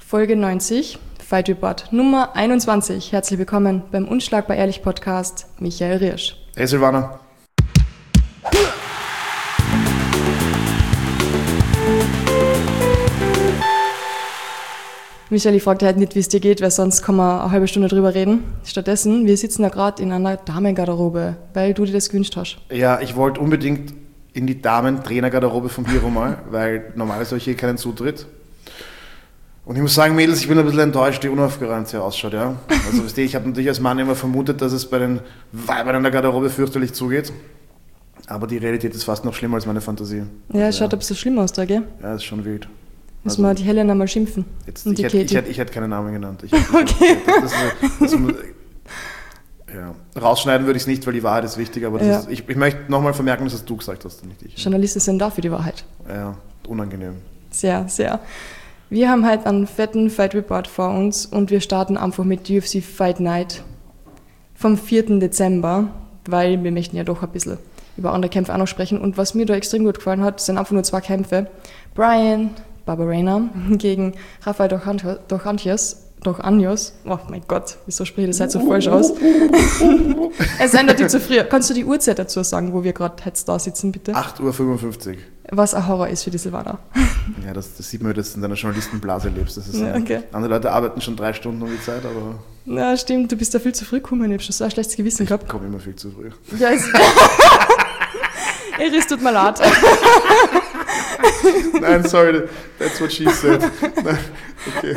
Folge 90, Fight Report Nummer 21. Herzlich willkommen beim Unschlagbar Ehrlich Podcast, Michael Riersch. Hey Silvana. Michael, ich frage dich halt nicht, wie es dir geht, weil sonst kann man eine halbe Stunde drüber reden. Stattdessen, wir sitzen ja gerade in einer Damengarderobe, weil du dir das gewünscht hast. Ja, ich wollte unbedingt in die Damen-Trainergarderobe vom Biro mal, weil normalerweise habe ich hier keinen Zutritt. Und ich muss sagen, Mädels, ich bin ein bisschen enttäuscht, wie unaufgeräumt sie ausschaut. Ja? Also ich habe natürlich als Mann immer vermutet, dass es bei den Weibern in der Garderobe fürchterlich zugeht. Aber die Realität ist fast noch schlimmer als meine Fantasie. Ja, es schaut ein bisschen schlimm aus da, gell? Ja, das ist schon wild. Müssen wir die Helena mal schimpfen. Ich hätte keinen Namen genannt. Okay. Rausschneiden würde ich es nicht, weil die Wahrheit ist wichtig, aber ich möchte nochmal vermerken, dass du gesagt hast, nicht ich. Journalisten sind da für die Wahrheit. Ja, unangenehm. Sehr, sehr. Wir haben halt einen fetten Fight Report vor uns und wir starten einfach mit UFC Fight Night vom 4. Dezember, weil wir möchten ja doch ein bisschen über andere Kämpfe auch noch sprechen. Und was mir da extrem gut gefallen hat, sind einfach nur 2 Kämpfe. Brian Barberena gegen Rafael Dos Anjos. Oh mein Gott, wieso spreche ich das halt so falsch aus? Es ändert dich zu früh. Kannst du die Uhrzeit dazu sagen, wo wir gerade jetzt da sitzen, bitte? 8:55 Uhr. Was ein Horror ist für die Silvana. Ja, das sieht man, dass du in deiner Journalistenblase lebst. Das ist okay. Andere Leute arbeiten schon 3 Stunden um die Zeit, aber... Ja, stimmt, du bist da viel zu früh gekommen. Ich habe schon so ein schlechtes Gewissen gehabt. Ich komme immer viel zu früh. Ja, Iris, tut mir leid. Nein, sorry, that's what she said. Nein, okay.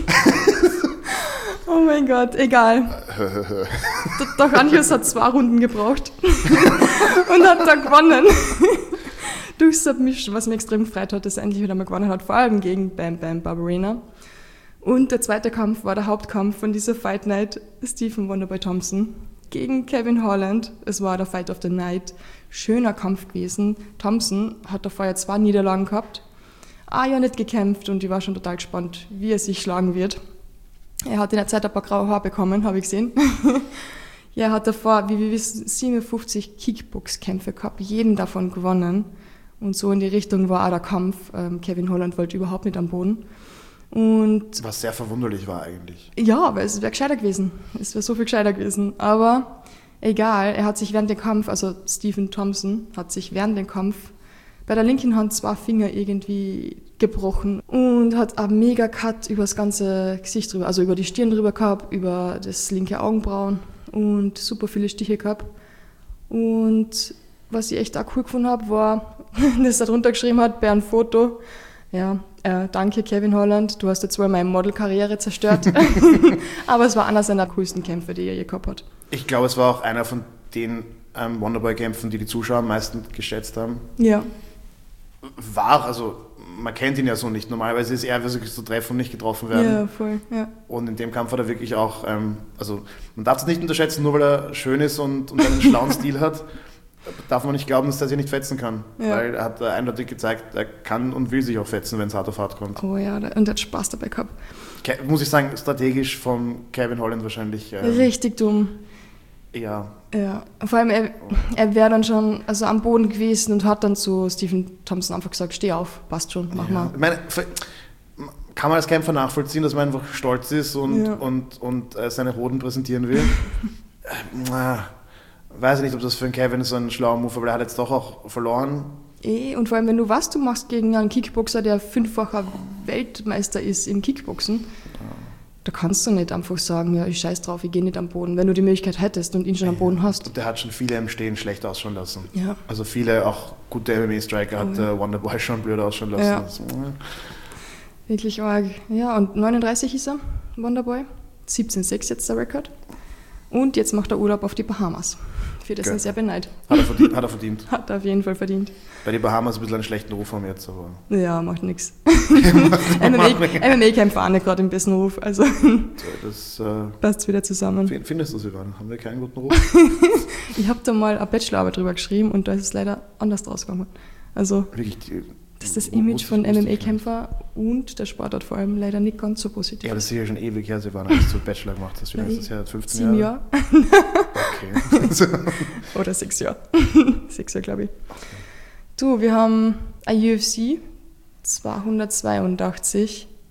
Oh mein Gott, egal. Doch Anjos hat 2 Runden gebraucht und hat da gewonnen. Durch Submission, was mich extrem gefreut hat, dass er endlich wieder mal gewonnen hat, vor allem gegen Bam Bam Barberena. Und der zweite Kampf war der Hauptkampf von dieser Fight Night, Stephen Wonderboy Thompson gegen Kevin Holland. Es war der Fight of the Night. Schöner Kampf gewesen. Thompson hat davor ja 2 Niederlagen gehabt. Ja nicht gekämpft und ich war schon total gespannt, wie er sich schlagen wird. Er hat in der Zeit ein paar graue Haare bekommen, habe ich gesehen. Ja, er hat davor, wie wir wissen, 57 Kickbox-Kämpfe gehabt, jeden davon gewonnen. Und so in die Richtung war auch der Kampf. Kevin Holland wollte überhaupt nicht am Boden. Und was sehr verwunderlich war eigentlich. Ja, weil es wäre gescheiter gewesen. Es wäre so viel gescheiter gewesen. Aber egal, er hat sich während dem Kampf, also Stephen Thompson, hat sich während dem Kampf bei der linken Hand 2 Finger irgendwie gebrochen und hat einen mega Cut über das ganze Gesicht drüber, also über die Stirn drüber gehabt, über das linke Augenbrauen und super viele Stiche gehabt. Und was ich echt auch cool gefunden habe, war, dass er drunter geschrieben hat, bei einem Foto, ja, danke Kevin Holland, du hast jetzt wohl meine Modelkarriere zerstört. Aber es war einer seiner coolsten Kämpfe, die er je gehabt hat. Ich glaube, es war auch einer von den Wonderboy-Kämpfen, die Zuschauer am meisten geschätzt haben. Ja. Man kennt ihn ja so nicht. Normalerweise ist er wirklich zu treffen und nicht getroffen werden. Ja, voll, ja. Und in dem Kampf hat er wirklich auch, man darf es nicht unterschätzen, nur weil er schön ist und einen schlauen Stil hat, darf man nicht glauben, dass er sich nicht fetzen kann. Ja. Weil er hat eindeutig gezeigt, er kann und will sich auch fetzen, wenn es hart auf hart kommt. Oh ja, und er hat Spaß dabei gehabt. Muss ich sagen, strategisch von Kevin Holland wahrscheinlich. Richtig dumm. Ja. Ja, vor allem er wäre dann schon am Boden gewesen und hat dann zu Stephen Thompson einfach gesagt, steh auf, passt schon, mach mal. Ich meine, kann man als Kämpfer nachvollziehen, dass man einfach stolz ist und seine Hoden präsentieren will. Weiß ich nicht, ob das für einen Kevin so ein schlauer Move, aber er hat jetzt doch auch verloren. Und vor allem, wenn du was du machst gegen einen Kickboxer, der 5-facher Weltmeister ist im Kickboxen, da kannst du nicht einfach sagen, ja, ich scheiß drauf, ich gehe nicht am Boden, wenn du die Möglichkeit hättest und ihn schon am Boden hast. Und der hat schon viele im Stehen schlecht ausschauen lassen. Ja. Also viele, auch gute MMA-Striker hat Wonderboy schon blöd ausschauen lassen. Ja. Wirklich arg. Ja, und 39 ist er, Wonderboy. 17,6 jetzt der Rekord. Und jetzt macht er Urlaub auf die Bahamas. Für das sind sehr beneid. Hat er verdient. Hat er auf jeden Fall verdient. Bei den Bahamas ein bisschen einen schlechten Ruf haben jetzt, aber... Ja, macht nichts. MMA-Kämpfer auch nicht gerade im besten Ruf. Also das passt wieder zusammen. Findest du, Silvan? Haben wir keinen guten Ruf? Ich habe da mal eine Bachelorarbeit drüber geschrieben und da ist es leider anders rausgekommen. Also wirklich, das ist das Image von MMA-Kämpfer und der Sportart vor allem leider nicht ganz so positiv. Ja, das ist ja schon ewig her, Silvan, als du Bachelor gemacht hast. Wie lange ist das her? 15 Jahre? 7 Jahre. Okay. Oder 6 Jahre. 6 Jahre, glaube ich. Du, wir haben eine UFC 282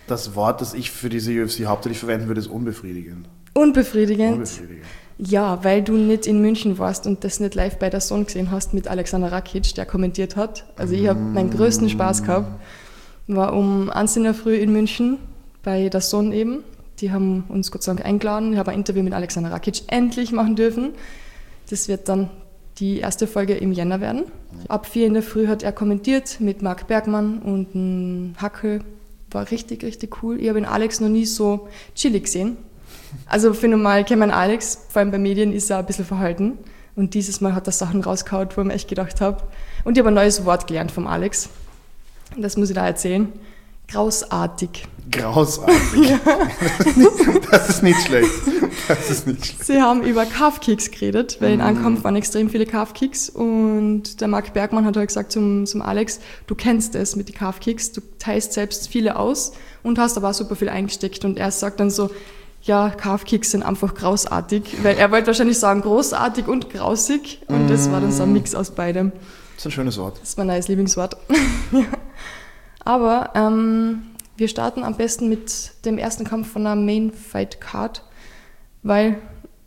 Das Wort, das ich für diese UFC hauptsächlich verwenden würde, ist unbefriedigend. Unbefriedigend? Ja, weil du nicht in München warst und das nicht live bei der Sohn gesehen hast mit Alexander Rakic, der kommentiert hat. Also ich habe meinen größten Spaß gehabt. War um 1 in der Früh in München bei der Sohn eben. Die haben uns Gott sei Dank eingeladen. Ich habe ein Interview mit Alexander Rakic endlich machen dürfen. Das wird dann die erste Folge im Jänner werden. Ab 4 in der Früh hat er kommentiert mit Marc Bergmann und einem Hackel. War richtig, richtig cool. Ich habe den Alex noch nie so chillig gesehen. Also für normal kennt man Alex, vor allem bei Medien ist er ein bisschen verhalten. Und dieses Mal hat er Sachen rausgehauen, wo ich mir echt gedacht habe. Und ich habe ein neues Wort gelernt vom Alex. Das muss ich da erzählen. Grausartig. Grausartig? Ja. Das ist nicht schlecht. Das ist nicht schlecht. Sie haben über Calf-Kicks geredet, weil in Ankampf waren extrem viele Calf-Kicks. Und der Marc Bergmann hat halt gesagt zum Alex, du kennst es mit den Calf-Kicks, du teilst selbst viele aus und hast aber auch super viel eingesteckt. Und er sagt dann so, ja, Calf-Kicks sind einfach grausartig, weil er wollte wahrscheinlich sagen großartig und grausig und das war dann so ein Mix aus beidem. Das ist ein schönes Wort. Das ist mein neues Lieblingswort. Ja. Aber wir starten am besten mit dem ersten Kampf von der Main Fight Card, weil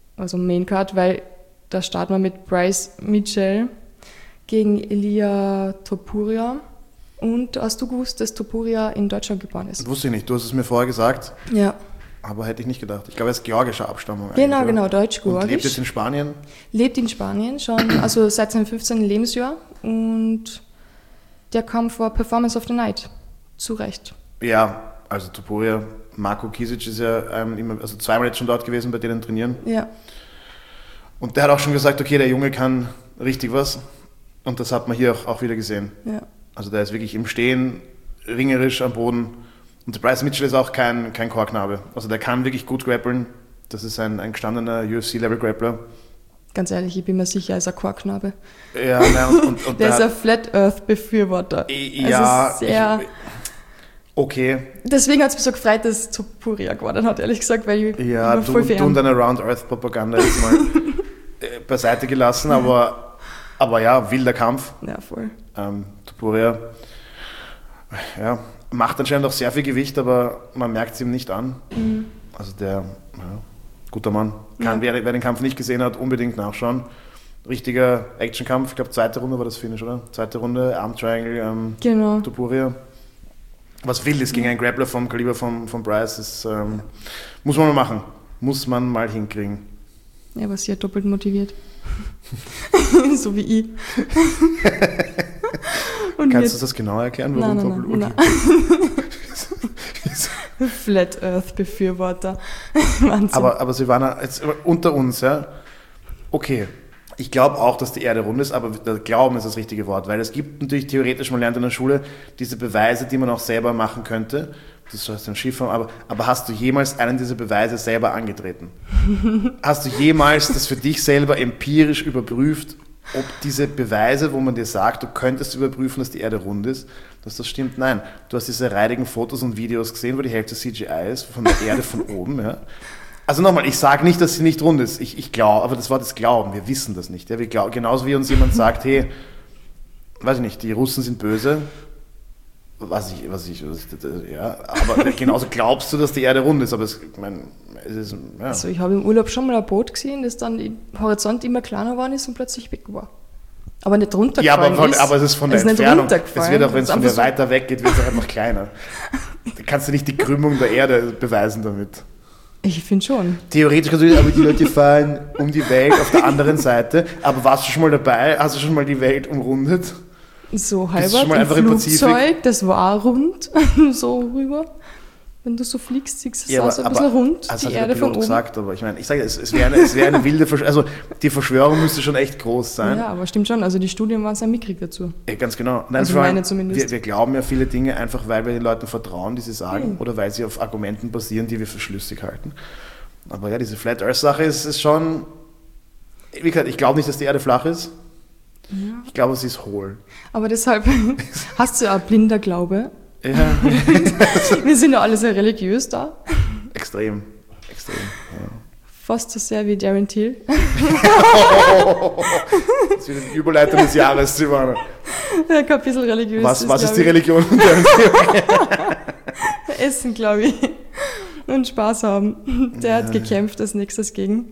da starten wir mit Bryce Mitchell gegen Ilia Topuria. Und hast du gewusst, dass Topuria in Deutschland geboren ist? Das wusste ich nicht, du hast es mir vorher gesagt. Ja. Aber hätte ich nicht gedacht. Ich glaube, er ist georgischer Abstammung. Genau, deutsch-georgisch. Und lebt jetzt in Spanien? Lebt in Spanien schon, also seit seinem 15. Lebensjahr. Und der Kampf war Performance of the Night. Zu Recht. Ja, also Topuria, Marko Kisic ist ja zweimal jetzt schon dort gewesen, bei denen trainieren. Ja. Und der hat auch schon gesagt, okay, der Junge kann richtig was. Und das hat man hier auch wieder gesehen. Ja. Also der ist wirklich im Stehen, ringerisch am Boden. Und Bryce Mitchell ist auch kein Chorknabe. Also der kann wirklich gut grappeln. Das ist ein gestandener UFC-Level-Grappler. Ganz ehrlich, ich bin mir sicher, er ist ein Chorknabe. Ja, nein, und der ist ein Flat Earth-Befürworter. Ja, also okay. Deswegen hat es mich so gefreut, dass Topuria gewonnen hat, ehrlich gesagt, weil ich voll du und deine Round-Earth-Propaganda jetzt mal beiseite gelassen, aber ja, wilder Kampf. Ja, voll. Topuria, ja, macht anscheinend auch sehr viel Gewicht, aber man merkt es ihm nicht an. Mhm. Also guter Mann. Wer den Kampf nicht gesehen hat, unbedingt nachschauen. Richtiger Actionkampf, ich glaube zweite Runde war das Finish, oder? Zweite Runde, Arm Triangle, genau. Topuria. Was wild ist gegen einen Grappler vom Kaliber von Bryce, ist, muss man mal machen. Muss man mal hinkriegen. Er war sehr doppelt motiviert. So wie ich. Und kannst du das genauer erklären, warum doppelt motiviert? Flat Earth Befürworter. Aber Silvana, jetzt unter uns, ja. Okay, ich glaube auch, dass die Erde rund ist, aber der Glauben ist das richtige Wort, weil es gibt natürlich theoretisch, man lernt in der Schule, diese Beweise, die man auch selber machen könnte. Das heißt ein Skifahren, aber hast du jemals einen dieser Beweise selber angetreten? Hast du jemals das für dich selber empirisch überprüft, ob diese Beweise, wo man dir sagt, du könntest überprüfen, dass die Erde rund ist, dass das stimmt? Nein. Du hast diese reidigen Fotos und Videos gesehen, wo die Hälfte CGI ist, von der Erde von oben. Ja. Also nochmal, ich sage nicht, dass sie nicht rund ist. Ich glaube, aber das war das Glauben. Wir wissen das nicht. Ja. Wir glauben, genauso wie uns jemand sagt, hey, weiß ich nicht, die Russen sind böse. Aber genauso glaubst du, dass die Erde rund ist. Aber es ist, ja. Also ich habe im Urlaub schon mal ein Boot gesehen, das dann im Horizont immer kleiner geworden ist und plötzlich weg war. Aber nicht runtergefallen ist. Ja, aber es ist von der Entfernung. Es wird auch, wenn es von dir weiter weg geht, wird es auch einfach kleiner. Da kannst du nicht die Krümmung der Erde beweisen damit. Ich finde schon. Theoretisch kannst du, aber die Leute fahren um die Welt auf der anderen Seite. Aber warst du schon mal dabei? Hast du schon mal die Welt umrundet? So halber im Flugzeug, das war rund, so rüber. Wenn du so fliegst, siehst du es so ein bisschen rund, die Erde von oben. Gesagt, aber ich meine, ich sage, es wäre eine wilde Verschwörung, also die Verschwörung müsste schon echt groß sein. Ja, aber stimmt schon, also die Studien waren sehr mickrig dazu. Ja, ganz genau. Nein, also meine zumindest. Wir glauben ja viele Dinge einfach, weil wir den Leuten vertrauen, die sie sagen, oder weil sie auf Argumenten basieren, die wir für schlüssig halten. Aber ja, diese Flat Earth Sache ist schon, wie gesagt, ich glaube nicht, dass die Erde flach ist. Ja. Ich glaube, sie ist hohl. Aber deshalb hast du ja ein blinder Glaube. Ja. Wir sind ja alle sehr religiös da. Extrem. Ja. Fast so sehr wie Darren Till. Das ist wieder die Überleitung des Jahres, Silvana. Ja, ein bisschen religiös. Was ist die Religion von Darren Till? essen, glaube ich. Und Spaß haben. Der hat gekämpft als nächstes gegen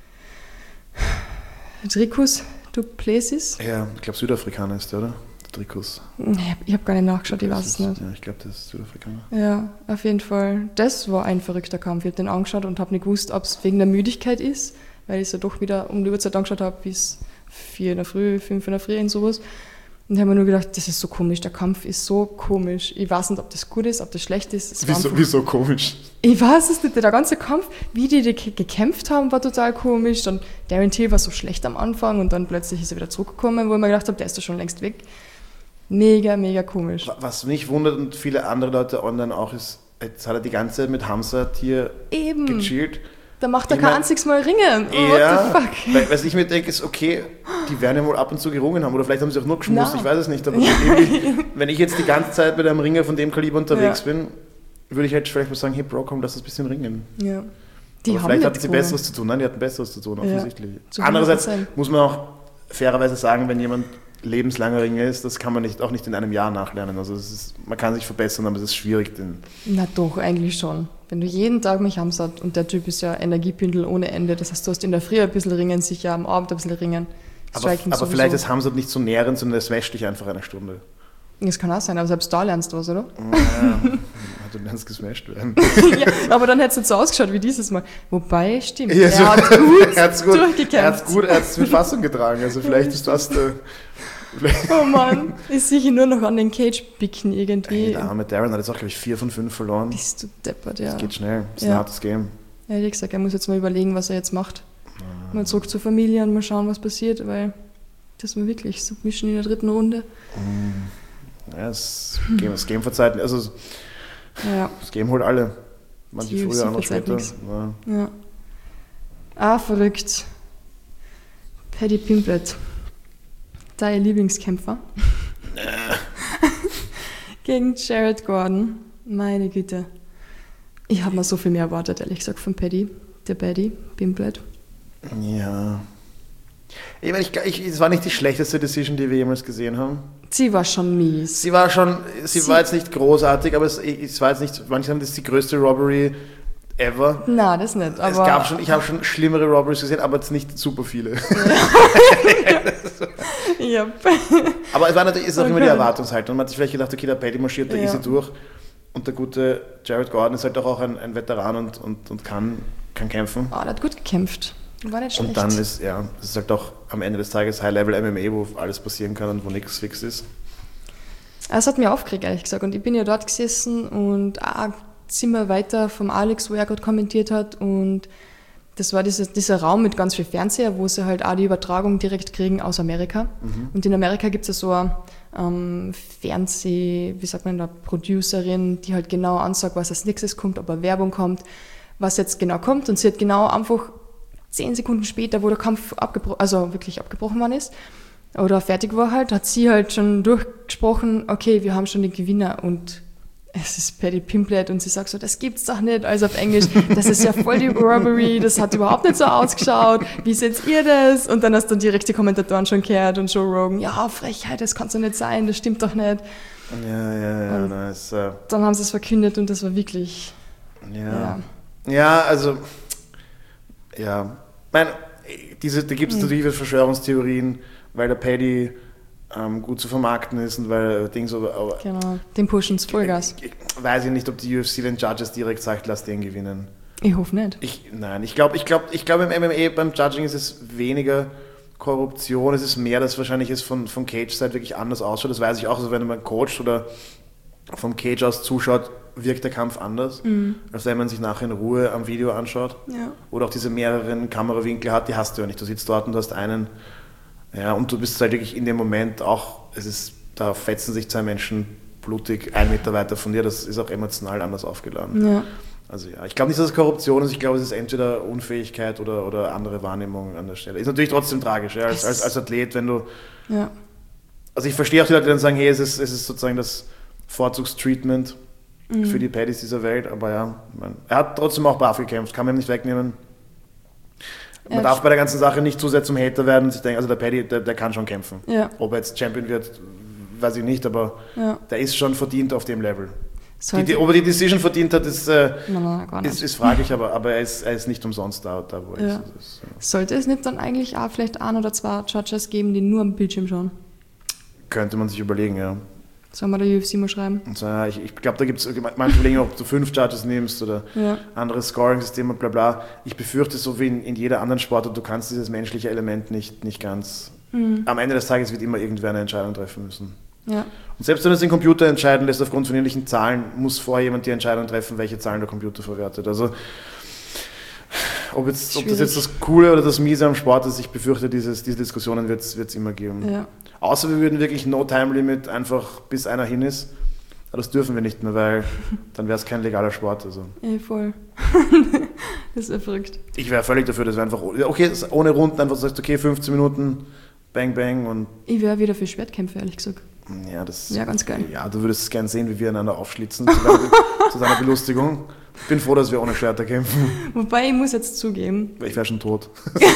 Dricus du Plessis. Ja, ich glaube Südafrikaner ist der, oder? Dricus. Ich habe gar nicht nachgeschaut, ich weiß es nicht. Ja, ich glaube, das ist Südafrikaner. Ja, auf jeden Fall. Das war ein verrückter Kampf. Ich habe den angeschaut und habe nicht gewusst, ob es wegen der Müdigkeit ist, weil ich es ja doch wieder um die Uhrzeit angeschaut habe, bis 4 in der Früh, 5 in der Früh und sowas. Und ich habe mir nur gedacht, das ist so komisch, der Kampf ist so komisch. Ich weiß nicht, ob das gut ist, ob das schlecht ist. Wieso komisch? Ich weiß es nicht, der ganze Kampf, wie die gekämpft haben, war total komisch. Dann Darren Till war so schlecht am Anfang und dann plötzlich ist er wieder zurückgekommen, wo ich mir gedacht habe, der ist doch schon längst weg. Mega, mega komisch. Was mich wundert und viele andere Leute online auch ist, jetzt hat er die ganze Zeit mit Hamzat hier gechillt. Da macht er kein einziges Mal Ringen. Ja, what the fuck? Weil ich mir denke, ist okay, die werden ja wohl ab und zu gerungen haben oder vielleicht haben sie auch nur geschmust, ich weiß es nicht. Aber wenn ich jetzt die ganze Zeit mit einem Ringer von dem Kaliber unterwegs bin, würde ich halt vielleicht mal sagen, hey Bro, komm, lass uns ein bisschen ringen. Ja. Aber vielleicht hatten sie Besseres zu tun. Nein, die hatten Besseres zu tun, offensichtlich. Ja, andererseits muss man auch fairerweise sagen, wenn jemand lebenslanger Ringer ist, das kann man auch nicht in einem Jahr nachlernen. Also man kann sich verbessern, aber es ist schwierig. Na doch, eigentlich schon. Wenn du jeden Tag mich Hamzat und der Typ ist ja Energiebündel ohne Ende, das heißt, du hast in der Früh ein bisschen Ringen, sicher am Abend ein bisschen Ringen. Aber vielleicht ist Hamzat nicht so nährend, sondern es wäscht dich einfach eine Stunde. Das kann auch sein, aber selbst da lernst du was, oder? Ja, du lernst gesmashed werden. Ja, aber dann hätte es nicht so ausgeschaut wie dieses Mal. Wobei, stimmt, ja, er hat gut durchgekämpft. Er hat es mit Fassung getragen, also vielleicht ist das oh Mann, ich sehe ihn nur noch an den Cage-Picken irgendwie. Hey, der arme Darren hat jetzt auch, glaube ich, 4 von 5 verloren. Bist du deppert, ja. Das geht schnell, das ist ein hartes Game. Ja, wie gesagt, er muss jetzt mal überlegen, was er jetzt macht. Mal zurück zur Familie und mal schauen, was passiert, weil das war wirklich Submission in der 3. Runde. Ja, das Game verzeiht, also das Game holt alle. Manche die früher, andere später. Ja. Ah, verrückt. Paddy Pimblett. Dein Lieblingskämpfer. Gegen Jared Gordon. Meine Güte. Ich habe mir so viel mehr erwartet, ehrlich gesagt, von Paddy. Der Paddy Pimblett. Ja. Ich meine, es war nicht die schlechteste Decision, die wir jemals gesehen haben. Sie war schon mies. Sie war jetzt nicht großartig, aber es war jetzt nicht, manche haben das die größte Robbery ever. Nein, das nicht. Aber ich habe schon schlimmere Robberies gesehen, aber jetzt nicht super viele. Ja. Aber es war natürlich, ist auch immer die Erwartungshaltung. Man hat sich vielleicht gedacht, okay, der Paddy marschiert da easy durch und der gute Jared Gordon ist halt auch ein Veteran und kann kämpfen. Oh, der hat gut gekämpft. War nicht schlecht. Und dann ist halt auch am Ende des Tages High-Level MMA, wo alles passieren kann und wo nichts fix ist. Es hat mich aufgeregt, ehrlich gesagt. Und ich bin ja dort gesessen und ein Zimmer weiter vom Alex, wo er gerade kommentiert hat. Und das war dieser Raum mit ganz viel Fernseher, wo sie halt auch die Übertragung direkt kriegen aus Amerika. Und in Amerika gibt es ja so eine Producerin, die halt genau ansagt, was als nächstes kommt, ob eine Werbung kommt, was jetzt genau kommt. Und sie hat genau einfach 10 Sekunden später, wo der Kampf wirklich abgebrochen worden ist, oder fertig war halt, hat sie halt schon durchgesprochen, okay, wir haben schon den Gewinner und es ist Paddy Pimblett und sie sagt so, das gibt's doch nicht, also auf Englisch, das ist ja voll die Robbery, das hat überhaupt nicht so ausgeschaut, wie seht ihr das? Und dann hast du direkt die Kommentatoren schon gehört und Joe Rogan, ja, Frechheit, das kann so nicht sein, das stimmt doch nicht. Ja, nice. Dann haben sie es verkündet und das war wirklich... Ja, also... Ja, da gibt es natürlich Verschwörungstheorien, weil der Paddy gut zu vermarkten ist und weil genau, den pushen es Vollgas. Weiß ich nicht, ob die UFC den Judges direkt sagt, lass den gewinnen. Ich hoffe nicht. Ich glaube im MMA, beim Judging ist es weniger Korruption, es ist mehr, dass wahrscheinlich es von Cage-Seite wirklich anders ausschaut. Das weiß ich auch, also wenn man coacht oder vom Cage aus zuschaut, wirkt der Kampf anders, als wenn man sich nachher in Ruhe am Video anschaut. Ja. Oder auch diese mehreren Kamerawinkel hat, die hast du ja nicht. Du sitzt dort und du hast einen, und du bist halt wirklich in dem Moment auch, da fetzen sich 2 Menschen blutig 1 Meter weiter von dir, das ist auch emotional anders aufgeladen. Ja. Also ich glaube nicht, dass es Korruption ist, ich glaube, es ist entweder Unfähigkeit oder andere Wahrnehmung an der Stelle. Ist natürlich trotzdem tragisch, als Athlet, wenn du... Ja. Also ich verstehe auch die Leute, die dann sagen, hey, es ist sozusagen das Vorzugstreatment für die Paddys dieser Welt, aber er hat trotzdem auch brav gekämpft, kann man ihm nicht wegnehmen. Man darf bei der ganzen Sache nicht zu sehr zum Hater werden und sich denken, also der Paddy, der kann schon kämpfen. Ja. Ob er jetzt Champion wird, weiß ich nicht, aber der ist schon verdient auf dem Level. Ob er die Decision verdient hat, ist gar nicht. ist fraglich, aber er ist nicht umsonst da wo er ist. Sollte es nicht dann eigentlich auch vielleicht 1 oder 2 Judges geben, die nur am Bildschirm schauen? Könnte man sich überlegen, ja. Sollen wir der UFC mal schreiben? Und so, ja, ich glaube, da gibt es manche überlegen, ob du 5 Judges nimmst oder anderes Scoring-System und bla bla. Ich befürchte, so wie in jeder anderen Sportart, du kannst dieses menschliche Element nicht ganz... Am Ende des Tages wird immer irgendwer eine Entscheidung treffen müssen. Ja. Und selbst wenn es den Computer entscheiden lässt aufgrund von ähnlichen Zahlen, muss vorher jemand die Entscheidung treffen, welche Zahlen der Computer verwertet. Also ob das jetzt das Coole oder das Miese am Sport ist, ich befürchte, diese Diskussionen wird es immer geben. Ja. Außer wir würden wirklich No-Time-Limit einfach bis einer hin ist. Aber das dürfen wir nicht mehr, weil dann wäre es kein legaler Sport. Also. Voll. Das wäre verrückt. Ich wäre völlig dafür, dass wir einfach, okay, ohne Runden einfach sagst, okay, 15 Minuten, bang, bang und... Ich wäre wieder für Schwertkämpfe, ehrlich gesagt. Ja, das wäre ganz geil. Ja, du würdest es gern sehen, wie wir einander aufschlitzen zu deiner Belustigung. Ich bin froh, dass wir ohne Schwerter kämpfen. Wobei, ich muss jetzt zugeben... Ich wäre schon tot.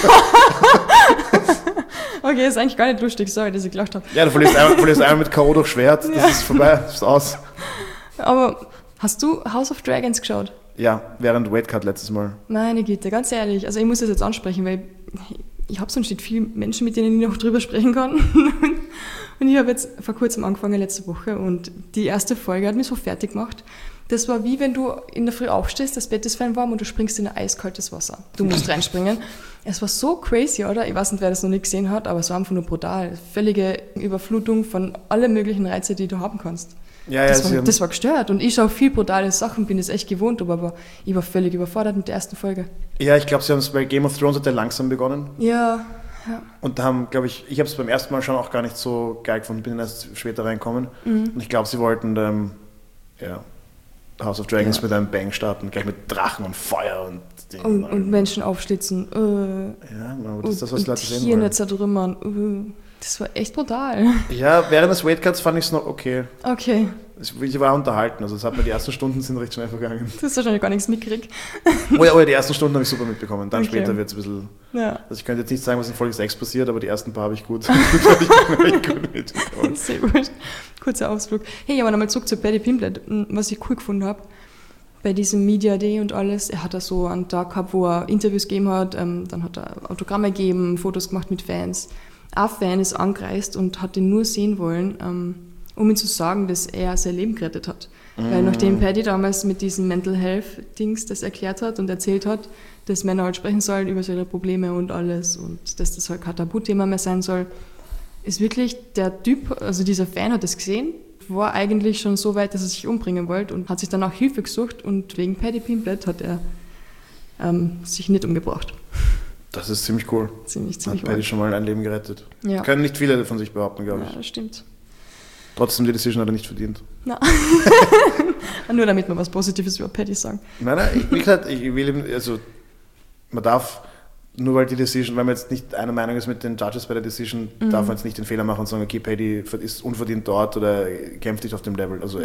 Okay, ist eigentlich gar nicht lustig, sorry, dass ich gelacht habe. Ja, du verlierst einmal mit K.O. durch Schwert, das ist vorbei, das ist aus. Aber hast du House of Dragons geschaut? Ja, während Weightcut letztes Mal. Meine Güte, ganz ehrlich, also ich muss das jetzt ansprechen, weil ich habe sonst nicht viele Menschen, mit denen ich noch drüber sprechen kann. Und ich habe jetzt vor kurzem angefangen, letzte Woche, und die erste Folge hat mich so fertig gemacht. Das war wie wenn du in der Früh aufstehst, das Bett ist fein warm und du springst in ein eiskaltes Wasser. Du musst reinspringen. Es war so crazy, oder? Ich weiß nicht, wer das noch nicht gesehen hat, aber es war einfach nur brutal. Völlige Überflutung von allen möglichen Reizen, die du haben kannst. Ja, das war gestört. Und ich schaue viel brutale Sachen, bin es echt gewohnt, aber ich war völlig überfordert mit der ersten Folge. Ja, ich glaube, sie haben es bei Game of Thrones hat ja langsam begonnen. Ja. Und da haben, glaube ich habe es beim ersten Mal schon auch gar nicht so geil gefunden, bin erst später reinkommen. Und ich glaube, sie wollten House of Dragons mit einem Bang starten, gleich mit Drachen und Feuer und Dingen. Und Menschen aufschlitzen. Ja, aber das ist das, was die Leute sehen wollen. Tiere zertrümmern. Das war echt brutal. Ja, während des Weightcuts fand ich es noch okay. Okay. Ich war unterhalten, also es hat mir die ersten Stunden sind recht schnell vergangen. Du hast wahrscheinlich gar nichts mitgekriegt. Oh ja, die ersten Stunden habe ich super mitbekommen. Dann später wird es ein bisschen... Ja. Also ich könnte jetzt nicht sagen, was in Folge 6 passiert, aber die ersten paar habe ich gut mitbekommen. Sehr gut. Kurzer Ausflug. Hey, aber nochmal zurück zu Paddy Pimblett. Was ich cool gefunden habe, bei diesem Media Day und alles, er hat da so einen Tag gehabt, wo er Interviews gegeben hat, dann hat er Autogramme gegeben, Fotos gemacht mit Fans. Ein Fan ist angereist und hat ihn nur sehen wollen, um ihm zu sagen, dass er sein Leben gerettet hat. Weil nachdem Paddy damals mit diesen Mental Health-Dings das erklärt hat und erzählt hat, dass Männer halt sprechen sollen über ihre Probleme und alles und dass das halt kein Tabuthema mehr sein soll, ist wirklich der Typ, also dieser Fan hat das gesehen, war eigentlich schon so weit, dass er sich umbringen wollte und hat sich dann auch Hilfe gesucht und wegen Paddy Pimblett hat er sich nicht umgebracht. Das ist ziemlich cool. Ziemlich hat Paddy schon mal ein Leben gerettet. Ja. Das können nicht viele von sich behaupten, glaube ich. Ja, das stimmt. Trotzdem, die Decision hat er nicht verdient. Na. Nur damit wir was Positives über Paddy sagen. Nein, ich will ihm, also man darf, nur weil die Decision, wenn man jetzt nicht einer Meinung ist mit den Judges bei der Decision, darf man jetzt nicht den Fehler machen und sagen, okay, Paddy ist unverdient dort oder kämpft nicht auf dem Level. Also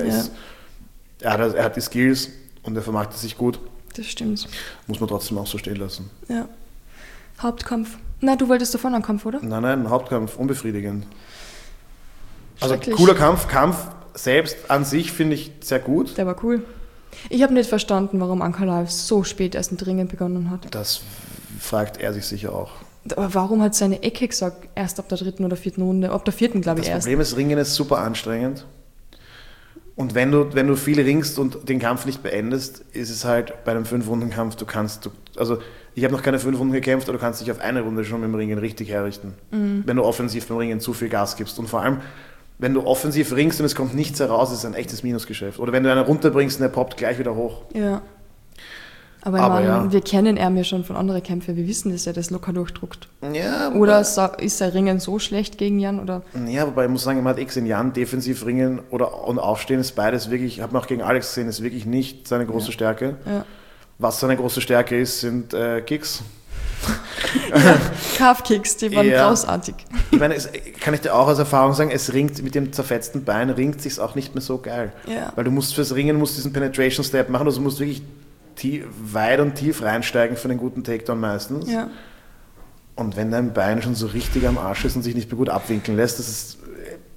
er hat die Skills und er vermarktet sich gut. Das stimmt. Muss man trotzdem auch so stehen lassen. Ja. Hauptkampf. Na, du wolltest davon einen Kampf, oder? Nein, Hauptkampf, unbefriedigend. Also cooler Kampf selbst an sich finde ich sehr gut. Der war cool. Ich habe nicht verstanden, warum Ankalaev so spät erst ein Ringen begonnen hat. Das fragt er sich sicher auch. Aber warum hat seine Ecke gesagt, erst ab der 3. oder 4. Runde? Ab der 4. glaube ich erst. Das Problem ist, Ringen ist super anstrengend. Und wenn du viel ringst und den Kampf nicht beendest, ist es halt bei einem 5-Runden-Kampf, also ich habe noch keine 5 Runden gekämpft, aber du kannst dich auf eine Runde schon mit dem Ringen richtig herrichten. Wenn du offensiv beim Ringen zu viel Gas gibst. Und vor allem, wenn du offensiv ringst und es kommt nichts heraus, ist es ein echtes Minusgeschäft. Oder wenn du einen runterbringst und der poppt gleich wieder hoch. Ja. Aber wir kennen ihn ja schon von anderen Kämpfen. Wir wissen, dass er das locker durchdruckt. Ja, oder ist sein Ringen so schlecht gegen Jan? Oder? Ja, wobei ich muss sagen, man hat gesehen, Jan defensiv ringen und aufstehen ist beides wirklich, ich habe auch gegen Alex gesehen, ist wirklich nicht seine große Stärke. Ja. Was seine große Stärke ist, sind Kicks. Ja, Calf-Kicks, die waren großartig. Ich meine, kann ich dir auch aus Erfahrung sagen, es ringt mit dem zerfetzten Bein, ringt sich auch nicht mehr so geil. Ja. Weil du musst fürs Ringen diesen Penetration-Step machen, also du musst wirklich weit und tief reinsteigen für einen guten Takedown meistens. Ja. Und wenn dein Bein schon so richtig am Arsch ist und sich nicht mehr gut abwinkeln lässt, das ist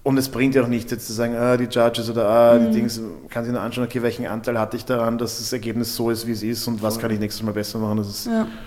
Und es bringt ja auch nichts, jetzt zu sagen, die Judges oder die Dings, kann sich nur anschauen, okay, welchen Anteil hatte ich daran, dass das Ergebnis so ist, wie es ist und was kann ich nächstes Mal besser machen. Das ist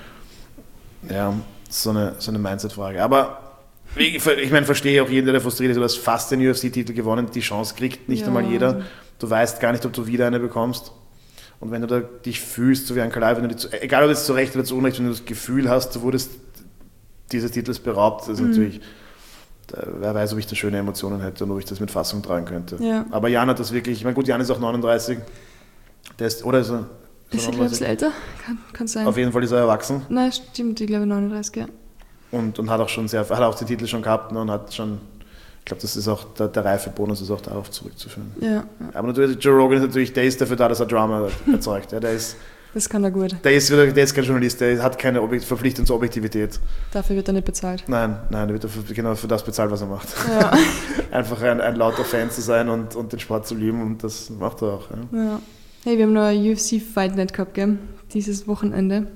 so eine Mindset-Frage. Aber ich meine, verstehe auch jeden, der frustriert ist, du hast fast den UFC-Titel gewonnen, die Chance kriegt nicht einmal jeder. Du weißt gar nicht, ob du wieder eine bekommst. Und wenn du da dich fühlst, so wie ein Kalai, egal ob es zu Recht oder zu Unrecht, wenn du das Gefühl hast, du wurdest dieses Titels beraubt, das ist natürlich... Wer weiß, ob ich da schöne Emotionen hätte und ob ich das mit Fassung tragen könnte. Ja. Aber Jan hat das wirklich, ich meine, gut, Jan ist auch 39. Der ist, oder ist er? Ist er, glaube ich, älter? Kann sein. Auf jeden Fall ist er erwachsen. Nein, stimmt, ich glaube 39, ja. Und hat auch schon hat auch den Titel schon gehabt und hat schon, ich glaube, das ist auch, der Reifebonus ist auch darauf zurückzuführen. Ja. Aber natürlich, Joe Rogan ist natürlich, der ist dafür da, dass er Drama erzeugt. Ja, das kann er gut. Der ist kein Journalist, der hat keine Verpflichtung zur Objektivität. Dafür wird er nicht bezahlt. Nein, der wird genau für das bezahlt, was er macht. Ja. Einfach ein lauter Fan zu sein und den Sport zu lieben und das macht er auch. Ja. Hey, wir haben noch eine UFC Fight Night gehabt, gell? Dieses Wochenende.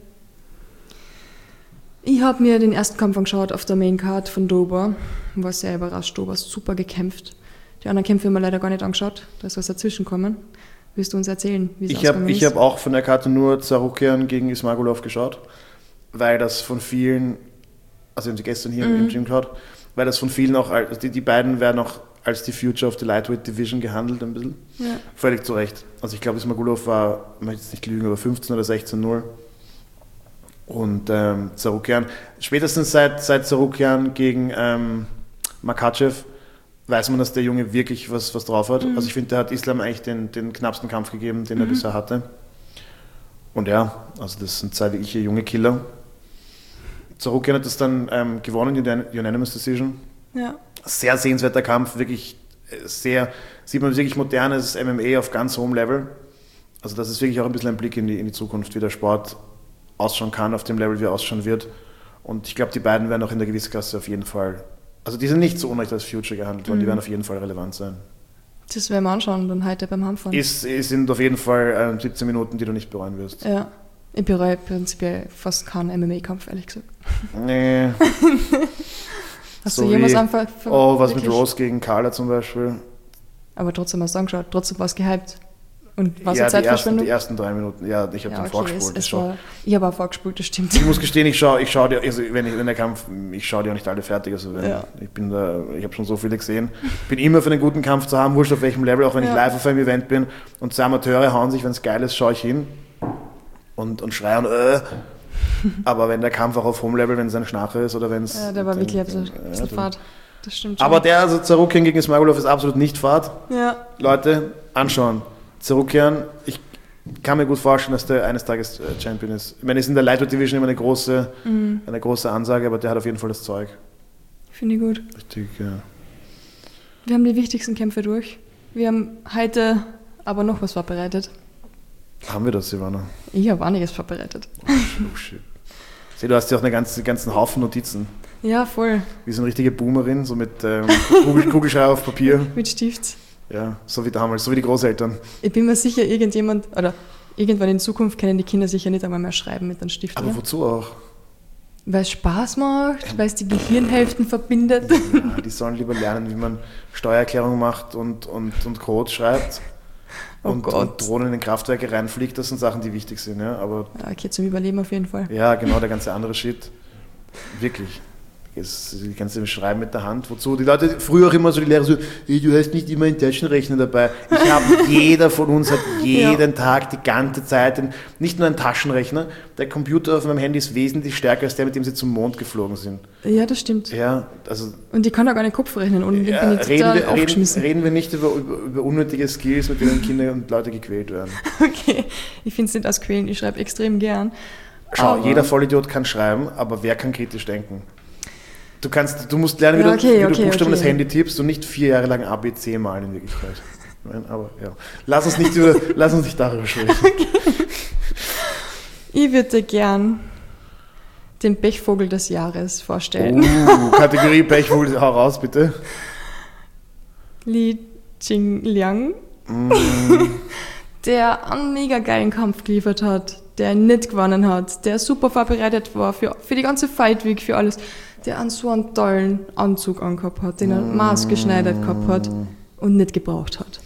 Ich habe mir den ersten Kampf angeschaut auf der Main Card von Dober. War sehr überrascht, Dober ist super gekämpft. Die anderen Kämpfe haben wir leider gar nicht angeschaut, da ist was dazwischen gekommen. Willst du uns erzählen, wie es ausgegangen ist? Ich habe auch von der Karte nur Tsarukyan gegen Ismagulov geschaut, weil das von vielen, also haben sie gestern hier im Gym geschaut, weil das von vielen auch, also die beiden werden auch als die Future of the Lightweight Division gehandelt ein bisschen. Ja. Völlig zu Recht. Also ich glaube, Ismagulov war, ich möchte jetzt nicht lügen, aber 15 oder 16-0. Und Tsarukyan, spätestens seit Tsarukyan gegen Makhachev, weiß man, dass der Junge wirklich was drauf hat. Also ich finde, der hat Islam eigentlich den knappsten Kampf gegeben, den er bisher hatte. Und ja, also das sind zwei wirkliche junge Killer. Tsarukyan hat das dann gewonnen, die Unanimous Decision. Ja. Sehr sehenswerter Kampf, wirklich sieht man wirklich modernes MMA auf ganz hohem Level. Also das ist wirklich auch ein bisschen ein Blick in die Zukunft, wie der Sport ausschauen kann, auf dem Level, wie er ausschauen wird. Und ich glaube, die beiden werden auch in der Gewichtsklasse auf jeden Fall, also die sind nicht so unrecht als Future gehandelt worden, die werden auf jeden Fall relevant sein. Das werden wir anschauen, dann heute beim Heimfahren. Es sind auf jeden Fall 17 Minuten, die du nicht bereuen wirst. Ja, ich bereue prinzipiell fast keinen MMA-Kampf, ehrlich gesagt. Nee. Hast so du jemals einfach... was mit Rose gegen Carla zum Beispiel. Aber trotzdem hast du angeschaut, trotzdem war es gehypt. Und was ist Zeitverschwendung? Die ersten 3 Minuten, ja, ich habe dann vorgespult. Ich habe auch vorgespult, das stimmt. Ich muss gestehen, ich schaue dir, also wenn der Kampf, ich schaue dir auch nicht alle fertig, also ich habe schon so viele gesehen. Bin immer für einen guten Kampf zu haben, wurscht auf welchem Level, auch wenn ich live auf einem Event bin und zwei Amateure hauen sich, wenn es geil ist, schaue ich hin und schreie und aber wenn der Kampf auch auf hohem Level, wenn es ein Schnache ist oder wenn es... Ja, der war wirklich ein bisschen Fahrt. Das stimmt schon. Aber also Tsarukyan gegen Ismagulov ist absolut nicht Fahrt. Ja. Leute, anschauen. Tsarukyan, ich kann mir gut vorstellen, dass der eines Tages Champion ist. Ich meine, es ist in der Lightweight Division immer eine große Ansage, aber der hat auf jeden Fall das Zeug. Finde ich gut. Richtig, ja. Wir haben die wichtigsten Kämpfe durch. Wir haben heute aber noch was vorbereitet. Haben wir das, Silvana? Ich habe einiges vorbereitet. Oh shit. Du hast ja auch einen ganzen Haufen Notizen. Ja, voll. Wie so eine richtige Boomerin, so mit Kugelschreiber auf Papier. Mit Stift. Ja, so wie damals, so wie die Großeltern. Ich bin mir sicher, irgendwann in Zukunft können die Kinder sicher nicht einmal mehr schreiben mit einem Stift. Aber wozu auch? Weil es Spaß macht, weil es die Gehirnhälften verbindet. Ja, die sollen lieber lernen, wie man Steuererklärung macht und Code schreibt. Und Drohnen in Kraftwerke reinfliegt, das sind Sachen, die wichtig sind. Ja, aber okay, zum Überleben auf jeden Fall. Ja, genau, der ganze andere Shit. Wirklich. Die ganze Schreiben mit der Hand, wozu die Leute früher auch immer so, die Lehrer so, du hast nicht immer einen Taschenrechner dabei. Jeder von uns hat jeden Tag, die ganze Zeit, nicht nur einen Taschenrechner, der Computer auf meinem Handy ist wesentlich stärker als der, mit dem sie zum Mond geflogen sind. Ja, das stimmt. Ja, also, und die kann auch gar nicht Kopf rechnen und bin ich total aufgeschmissen. Reden wir nicht über unnötige Skills, mit denen Kinder und Leute gequält werden. Okay, ich finde es nicht als Quälen, ich schreibe extrem gern. Schau, jeder Vollidiot kann schreiben, aber wer kann kritisch denken? Du musst lernen, wie du Buchstaben das Handy tippst und nicht 4 Jahre lang ABC malen in Wirklichkeit. Aber ja, lass uns nicht darüber sprechen. Okay. Ich würde gern den Pechvogel des Jahres vorstellen. Kategorie Pechvogel, hau raus bitte. Li Jingliang, der einen mega geilen Kampf geliefert hat, der nicht gewonnen hat, der super vorbereitet war für die ganze Fight Week, für alles. der so einen tollen Anzug angehabt hat, den er maßgeschneidert gehabt hat und nicht gebraucht hat.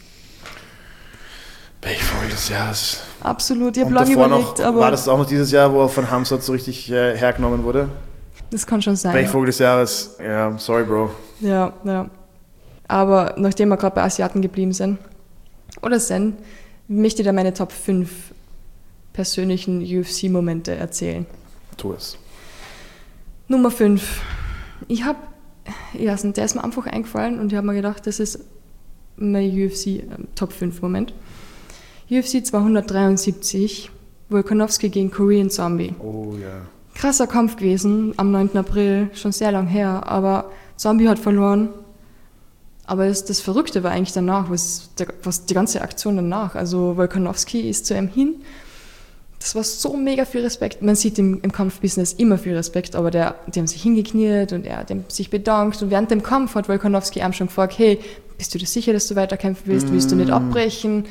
Pechvogel des Jahres. Absolut, ich habe Und lange davor überlegt, noch, aber war das auch noch dieses Jahr, wo er von Hamzat so richtig hergenommen wurde? das kann schon sein. Pechvogel des Jahres, ja, sorry Bro. Ja. Aber nachdem wir gerade bei Asiaten geblieben sind, möchte ich dir meine Top 5 persönlichen UFC-Momente erzählen. Tu es. Nummer 5. Der ist mir einfach eingefallen und ich habe mir gedacht, das ist mein UFC Top 5 Moment. UFC 273, Volkanovski gegen Korean Zombie. Oh ja. Krasser Kampf gewesen, am 9. April, schon sehr lang her, aber Zombie hat verloren. Aber das Verrückte war eigentlich danach, was die ganze Aktion danach. Also Volkanovski ist zu ihm hin. Das war so mega viel Respekt. Man sieht im Kampfbusiness immer viel Respekt, aber die haben sich hingekniet und er hat sich bedankt. Und während dem Kampf hat Volkanovski ihm schon gefragt, hey, bist du dir sicher, dass du weiterkämpfen willst? Willst du nicht abbrechen?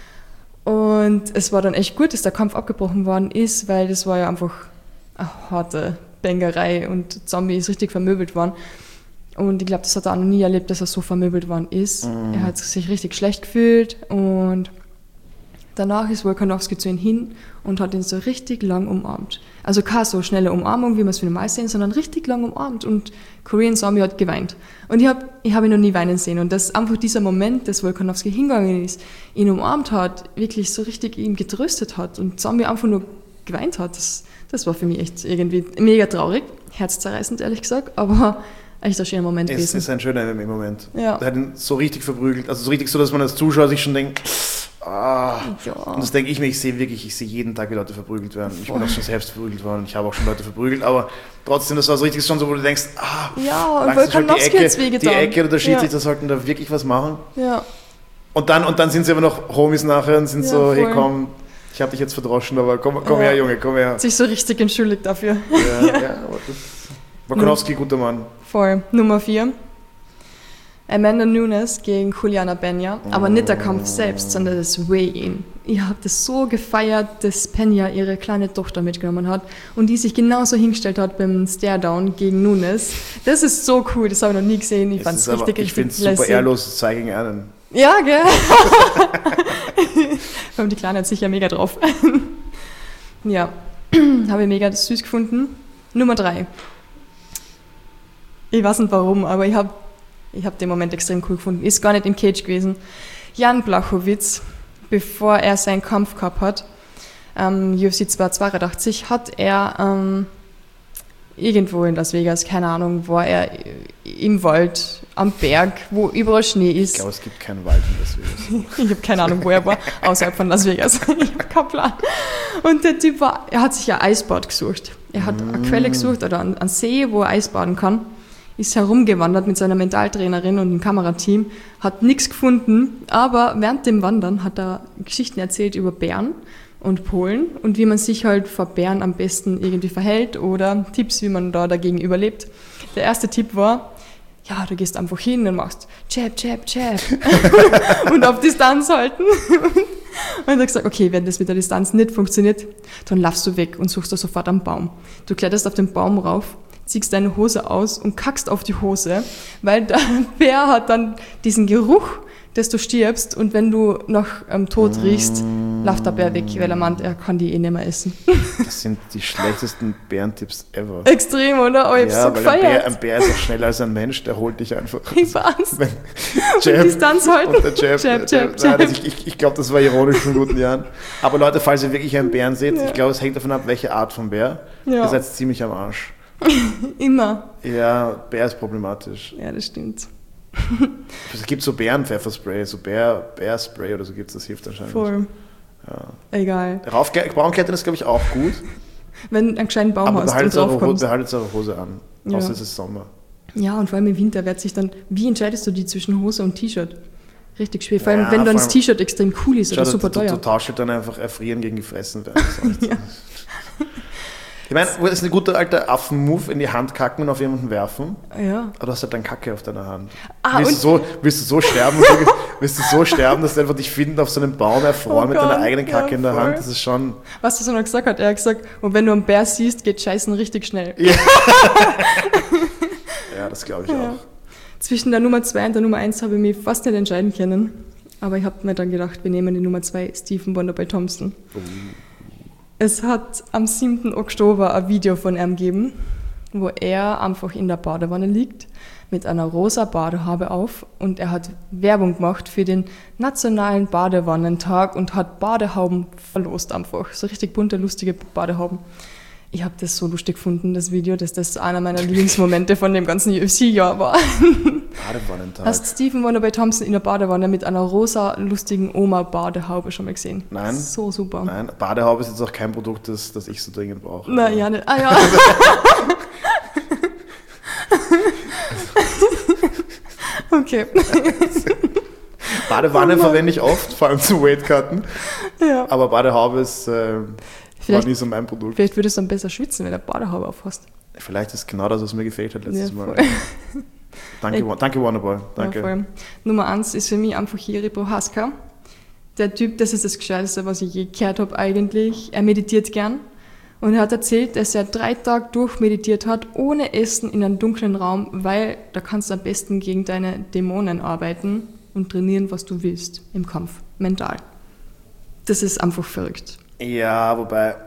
Und es war dann echt gut, dass der Kampf abgebrochen worden ist, weil das war ja einfach eine harte Bangerei und Zombie ist richtig vermöbelt worden. Und ich glaube, das hat er auch noch nie erlebt, dass er so vermöbelt worden ist. Er hat sich richtig schlecht gefühlt und danach ist Volkanovski zu ihm hin und hat ihn so richtig lang umarmt. Also keine so schnelle Umarmung, wie wir es normal sehen, sondern richtig lang umarmt und Korean Zombie hat geweint. Und ich hab ihn noch nie weinen sehen. Und dass einfach dieser Moment, dass Volkanovski hingegangen ist, ihn umarmt hat, wirklich so richtig ihn getröstet hat und Zombie einfach nur geweint hat, das war für mich echt irgendwie mega traurig, herzzerreißend ehrlich gesagt, aber echt ein schöner Moment gewesen. Es ist ein schöner Moment. Ja. Der hat ihn so richtig verprügelt, also so richtig so, dass man als Zuschauer sich schon denkt, Ja. Und das denke ich mir, ich sehe jeden Tag, wie Leute verprügelt werden. Ich bin auch schon selbst verprügelt worden, ich habe auch schon Leute verprügelt, aber trotzdem, das war so richtig schon so, wo du denkst, ja, und langsam Volkanovski die hat's wehgetan. Ecke oder der Schiedsrichter sollten da wirklich was machen. Ja. Und dann sind sie aber noch Homies nachher und sind Ja, so, voll. hey komm, ich habe dich jetzt verdroschen, aber komm her, Junge, komm her. Hat sich so richtig entschuldigt dafür. Ja, aber das Volkanovski, guter Mann. Voll. Nummer 4. Amanda Nunes gegen Juliana Pena, aber nicht der Kampf selbst, sondern das Weigh-In. Ich habe das so gefeiert, dass Pena ihre kleine Tochter mitgenommen hat und die sich genauso hingestellt hat beim Stare-Down gegen Nunes. Das ist so cool, das habe ich noch nie gesehen. Ich fand es richtig, ich finde es super lässig. ehrlos, das zeige ich einen. Ja, gell? Vor allem die Kleine hat sicher mega drauf. Ja, habe ich mega süß gefunden. Nummer 3. Ich weiß nicht warum, aber ich habe den Moment extrem cool gefunden. Ist gar nicht im Cage gewesen. Jan Blachowicz, bevor er seinen Kampf gehabt hat, UFC 282, hat er irgendwo in Las Vegas, keine Ahnung, war er im Wald, am Berg, wo überall Schnee ist. Ich glaube, es gibt keinen Wald in Las Vegas. Ich habe keine Ahnung, wo er war, außerhalb von Las Vegas. Ich habe keinen Plan. Und der Typ er hat sich ein Eisbad gesucht. Er hat eine Quelle gesucht oder einen See, wo er Eisbaden kann. Ist herumgewandert mit seiner Mentaltrainerin und dem Kamerateam, hat nichts gefunden, aber während dem Wandern hat er Geschichten erzählt über Bären und Polen und wie man sich halt vor Bären am besten irgendwie verhält oder Tipps, wie man da dagegen überlebt. Der erste Tipp war, ja, du gehst einfach hin und machst Jab, Jab, Jab und auf Distanz halten. Und er hat gesagt, okay, wenn das mit der Distanz nicht funktioniert, dann laufst du weg und suchst da sofort am Baum. Du kletterst auf den Baum rauf, ziehst deine Hose aus und kackst auf die Hose, weil der Bär hat dann diesen Geruch, dass du stirbst und wenn du nach Tod riechst, läuft der Bär weg, weil er meint, er kann die nicht mehr essen. Das sind die schlechtesten Bärentipps ever. Extrem, oder? Oh, ich hab's so gefeiert. Ein Bär ist auch schneller als ein Mensch, der holt dich einfach. Ich weiß. Jab, Distanz halten. Und der Jab. Jab, Jab, Jab. Nein, ich glaube, das war ironisch von guten Jahren. Aber Leute, falls ihr wirklich einen Bären seht, ich glaube, es hängt davon ab, welche Art von Bär. Ja. Ihr seid ziemlich am Arsch. Immer. Ja, Bär ist problematisch. Ja, das stimmt. Es gibt so Bärenpfefferspray, so Bärspray oder so gibt es, das hilft anscheinend. Voll. Ja. Egal. Baumklettern ist, glaube ich, auch gut. Wenn du einen gescheiten Baum Aber hast behaltet und draufkommst. eure Hose an. Ja. Außer es ist Sommer. Ja, und vor allem im Winter wird sich dann, wie entscheidest du die zwischen Hose und T-Shirt? Richtig schwer. Vor allem, wenn dann das T-Shirt extrem cool ist oder super teuer. Du tauschst dann einfach erfrieren gegen gefressen werden. Ja. Ich meine, das ist ein guter alter Affen-Move, in die Hand kacken und auf jemanden werfen. Ja. Aber du hast halt dann Kacke auf deiner Hand. Ah, willst du so sterben Willst du so sterben, dass du einfach dich finden auf so einem Baum erfreuen mit deiner eigenen Kacke in der voll. Hand? Das ist schon... Was er noch gesagt hat, er hat gesagt, und wenn du einen Bär siehst, geht Scheißen richtig schnell. Ja, ja, das glaube ich Ja. auch. Zwischen der Nummer 2 und der Nummer 1 habe ich mich fast nicht entscheiden können. Aber ich habe mir dann gedacht, wir nehmen die Nummer 2, Stephen Wonderboy Thompson. Es hat am 7. Oktober ein Video von ihm gegeben, wo er einfach in der Badewanne liegt, mit einer rosa Badehaube auf, und er hat Werbung gemacht für den Nationalen Badewannentag und hat Badehauben verlost einfach. So richtig bunte, lustige Badehauben. Ich habe das so lustig gefunden, das Video, dass das einer meiner Lieblingsmomente von dem ganzen UFC-Jahr war. Badewannentag. Hast Stephen Wonderboy Thompson in der Badewanne mit einer rosa, lustigen Oma-Badehaube schon mal gesehen? Nein. So super. Nein, Badehaube ist jetzt auch kein Produkt, das ich so dringend brauche. Na, ja, nicht. Ah ja. Okay. Badewanne verwende ich oft, vor allem zum Weightcutten. Ja. Aber Badehaube ist, war Vielleicht, nie so mein Produkt. vielleicht würdest du dann besser schwitzen, wenn du eine Badehaube aufhast. Vielleicht ist genau das, was mir gefehlt hat letztes Ja, Mal. voll. Danke Wonderboy. Danke. Ja, voll. Nummer 1 ist für mich einfach Jiri Prohaska. Der Typ, das ist das Gescheiteste, was ich je gehört habe eigentlich. Er meditiert gern. Und er hat erzählt, dass er 3 Tage durchmeditiert hat, ohne Essen in einem dunklen Raum, weil da kannst du am besten gegen deine Dämonen arbeiten und trainieren, was du willst im Kampf, mental. Das ist einfach verrückt. Ja, wobei...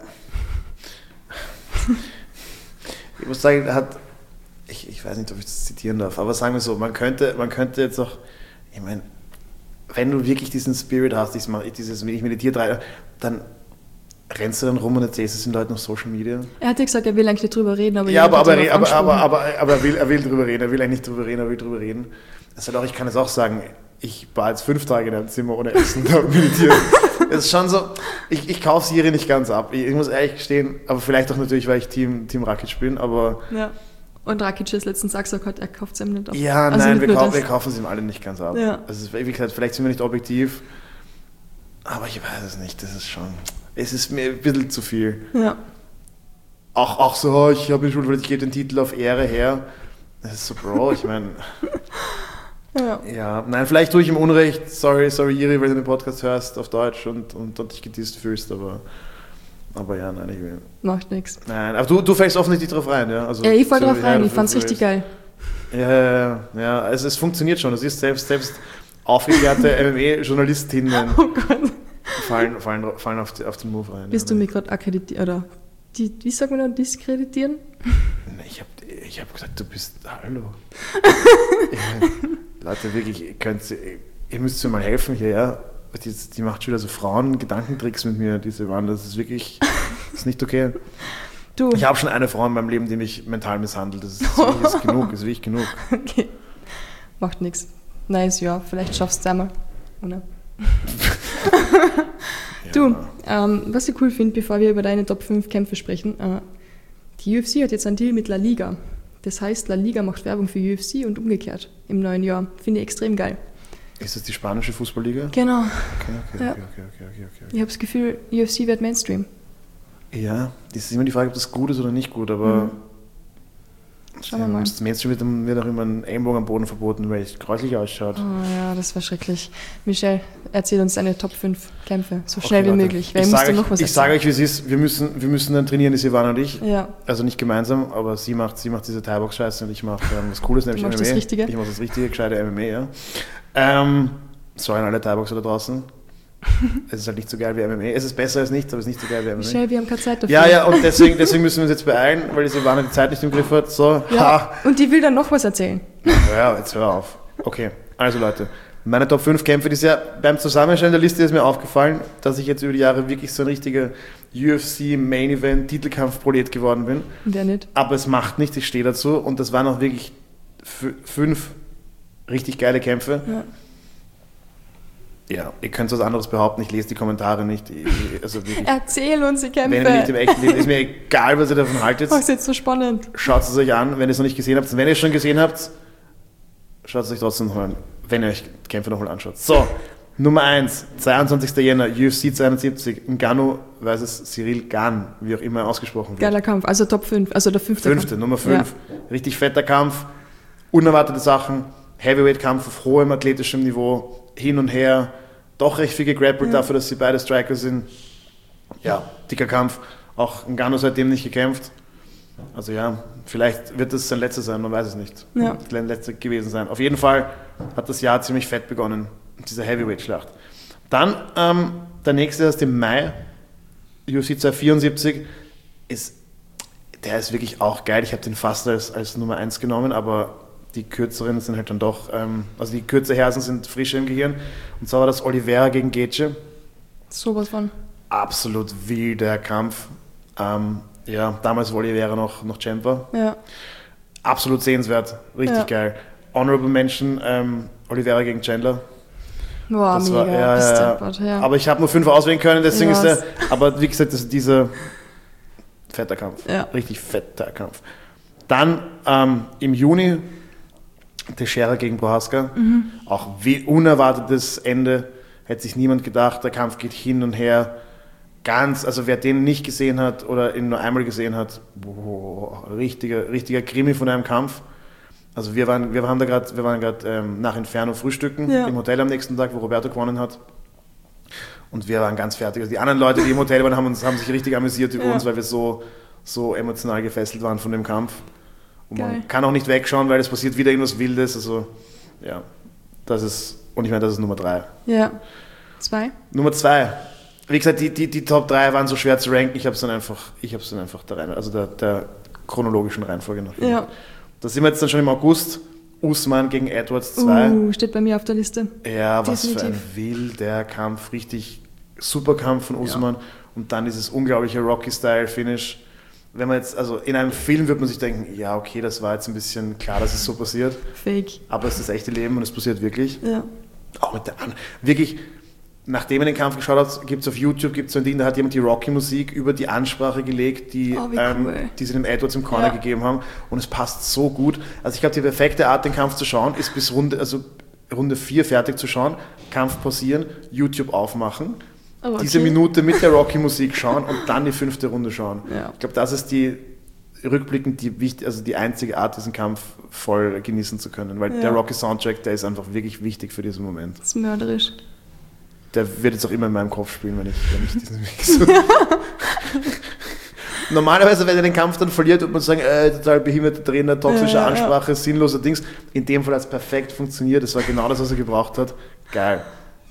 ich muss sagen, ich weiß nicht, ob ich das zitieren darf, aber sagen wir so, man könnte jetzt auch, ich meine, wenn du wirklich diesen Spirit hast, dieses wenn ich meditiere, dann rennst du dann rum und erzählst es den Leuten auf Social Media. Er hat ja gesagt, er will eigentlich nicht drüber reden, aber Ja, aber jemand hat ihn darauf angesprochen. er will drüber reden, er will eigentlich nicht drüber reden, er will drüber reden. Das halt auch, ich kann es auch sagen, ich war jetzt 5 Tage in einem Zimmer ohne Essen und meditieren. Es ist schon so, ich kaufe Siri nicht ganz ab. Ich muss ehrlich gestehen, aber vielleicht auch natürlich, weil ich Team Rakic bin, aber... Ja. Und Rakic ist letztens gesagt hat, er kauft es ihm nicht ab. Ja, Also nein, nicht wir nur das. kaufen sie ihm alle nicht ganz ab. Ja. Also wie gesagt, vielleicht sind wir nicht objektiv, aber ich weiß es nicht, das ist schon... Es ist mir ein bisschen zu viel. Ja. Auch so, oh, ich habe schon, ich gebe den Titel auf Ehre her. Das ist so, Bro, ich meine... Ja. Ja, nein, vielleicht tue ich ihm Unrecht. Sorry, Iri, wenn du den Podcast hörst auf Deutsch und dich gedisst fühlst, aber ja, nein, ich will. Macht nichts. Nein, aber du fällst offensichtlich drauf rein, ja? Also, Ja, ich fall so, drauf rein, ja, ich fand's richtig geil. Ja, also es funktioniert schon. Das ist selbst aufgeklärte MMA-Journalistinnen Oh Gott. fallen auf den Move rein. Willst du mich gerade akkreditieren, oder wie sagt man da, diskreditieren? Ich hab gesagt, du bist, hallo. Leute, wirklich, ihr müsst mir mal helfen hier, ja. Die macht schon wieder so Frauen-Gedankentricks mit mir, diese Mann, das ist wirklich, das ist nicht okay. Du. Ich habe schon eine Frau in meinem Leben, die mich mental misshandelt, das ist genug, das ist wirklich genug. Okay. Macht nichts. Nice, ja, vielleicht schaffst du es einmal. Oder? Du, was ich cool finde, bevor wir über deine Top 5 Kämpfe sprechen, die UFC hat jetzt einen Deal mit La Liga. Das heißt, La Liga macht Werbung für UFC und umgekehrt im neuen Jahr. Finde ich extrem geil. Ist das die spanische Fußballliga? Genau. Okay. Ja. Ich habe das Gefühl, UFC wird Mainstream. Ja, das ist immer die Frage, ob das gut ist oder nicht gut, aber Schauen wir mal. das Mainstream wird auch immer ein Ellenbogen am Boden verboten, weil es gräuslich ausschaut. Oh ja, das war schrecklich. Michelle, erzähl uns deine Top 5 Kämpfe, so schnell wie Leute, möglich. Weil ich muss dir noch was ich sage euch, wie es ist, wir müssen dann trainieren, die Silvana und ich. Ja. Also nicht gemeinsam, aber sie macht diese Thai-Box-Scheiße und ich mache was Cooles, nämlich machst MMA. das Richtige. Ich mache das richtige, gescheite MMA, ja. Sorry an alle Thai-Boxer da draußen. Es ist halt nicht so geil wie MMA. Es ist besser als nichts, aber es ist nicht so geil wie MMA. Michelle, wir haben keine Zeit dafür. Ja, und deswegen müssen wir uns jetzt beeilen, weil die Silvana die Zeit nicht im Griff hat. So, Ja, und die will dann noch was erzählen. Ja, jetzt hör auf. Okay, also Leute, meine Top 5 Kämpfe dieses Jahr. Beim Zusammenstellen der Liste ist mir aufgefallen, dass ich jetzt über die Jahre wirklich so ein richtiger UFC-Main-Event-Titelkampf-Prolet geworden bin. Wer nicht? Aber es macht nichts, ich stehe dazu. Und das waren auch wirklich 5 richtig geile Kämpfe. Ja. Ja, ihr könnt was anderes behaupten, ich lese die Kommentare nicht. Also wirklich, Erzähl uns die Kämpfe. wenn ihr nicht im echten Leben, ist mir egal, was ihr davon haltet. Oh, ist jetzt so spannend. Schaut es euch an, wenn ihr es noch nicht gesehen habt. Wenn ihr es schon gesehen habt, schaut es euch trotzdem noch an, wenn ihr euch die Kämpfe nochmal anschaut. So, Nummer 1, 22. Jänner, UFC 72, Ngannou vs. Cyril Gane, wie auch immer ausgesprochen wird. Geiler Kampf, also Top 5, also der 5. Fünfte, Nummer 5. Ja. Richtig fetter Kampf, unerwartete Sachen. Heavyweight-Kampf auf hohem athletischem Niveau, hin und her, doch recht viel gegrappelt dafür, dass sie beide Striker sind. Ja, dicker Kampf. Auch Ngannou seitdem nicht gekämpft. Also ja, vielleicht wird das sein letzter sein, man weiß es nicht. Ja. Sein letzter gewesen sein. Auf jeden Fall hat das Jahr ziemlich fett begonnen, diese Heavyweight-Schlacht. Dann der nächste erst im Mai, UFC 274, der ist wirklich auch geil. Ich habe den fast als Nummer 1 genommen, aber die kürzeren sind halt dann doch, also die kürzer Hersen sind frischer im Gehirn. Und zwar war das Oliveira gegen Gaethje. Sowas von. Absolut wilder Kampf. Ja, damals war Oliveira noch Champ war. Ja. Absolut sehenswert, richtig geil. Honorable Mention, Oliveira gegen Chandler. Boah, Das mega. war, aber ich habe nur 5 auswählen können, deswegen ist der, aber wie gesagt, das ist dieser fetter Kampf, richtig fetter Kampf. Dann im Juni Teixeira gegen Prohaska, auch wie unerwartetes Ende, hätte sich niemand gedacht, der Kampf geht hin und her, also wer den nicht gesehen hat oder ihn nur einmal gesehen hat, richtiger Krimi von einem Kampf. Also wir waren gerade nach Inferno frühstücken im Hotel am nächsten Tag, wo Roberto gewonnen hat. Und wir waren ganz fertig. Also die anderen Leute, die im Hotel waren, haben sich richtig amüsiert über uns, weil wir so emotional gefesselt waren von dem Kampf. Und man kann auch nicht wegschauen, weil es passiert wieder irgendwas Wildes. Also ja, das ist Nummer 3. Ja. 2? Nummer 2. Wie gesagt, die Top 3 waren so schwer zu ranken. Ich habe es dann einfach da rein, also der chronologischen Reihenfolge nach. Ja. Da sind wir jetzt dann schon im August. Usman gegen Edwards 2. Steht bei mir auf der Liste. Ja, was für ein wilder Kampf. Richtig super Kampf von Usman. Ja. Und dann dieses unglaubliche Rocky-Style-Finish. Wenn man jetzt, also in einem Film wird man sich denken, ja, okay, das war jetzt ein bisschen klar, dass es so passiert. Fake. Aber es ist das echte Leben und es passiert wirklich. Ja. Auch mit wirklich, nachdem er den Kampf geschaut hat, gibt es auf YouTube so ein Ding, da hat jemand die Rocky-Musik über die Ansprache gelegt, die sie dem Edwards im Corner gegeben haben. Und es passt so gut. Also ich glaube, die perfekte Art, den Kampf zu schauen, ist bis Runde 4 fertig zu schauen, Kampf pausieren, YouTube aufmachen, diese Minute mit der Rocky-Musik schauen und dann die 5. Runde schauen. Ja. Ich glaube, das ist rückblickend die einzige Art, diesen Kampf voll genießen zu können. Weil der Rocky-Soundtrack, der ist einfach wirklich wichtig für diesen Moment. Das ist mörderisch. Der wird jetzt auch immer in meinem Kopf spielen, wenn ich diesen Weg so. Normalerweise, wenn er den Kampf dann verliert, wird man sagen, total behinderter Trainer, toxische Ansprache, sinnloser Dings. In dem Fall hat es perfekt funktioniert. Das war genau das, was er gebraucht hat. Geil.